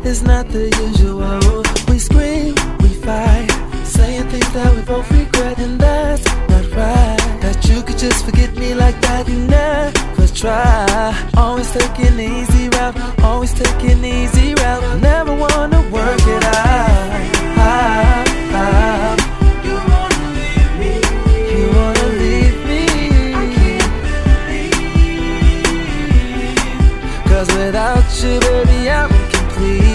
It's not the usual. We scream, we fight, saying things that we both regret, and that's not right. That you could just forget me like that, you never try. Always taking the easy route, always taking the easy route. Never wanna work it out. You wanna leave me, you wanna leave me. I can't believe, 'cause without you, baby, I'm incomplete.